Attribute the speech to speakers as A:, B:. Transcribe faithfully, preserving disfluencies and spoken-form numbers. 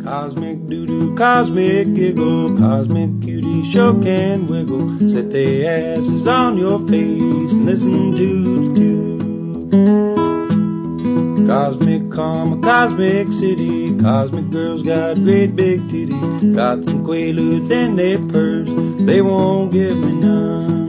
A: Cosmic doo-doo, cosmic giggle, cosmic cutie sure can wiggle. Set their asses on your face and listen to the tune. Cosmic karma, cosmic city, cosmic girls got great big titties. Got some quaaludes in their purse, they won't give me none.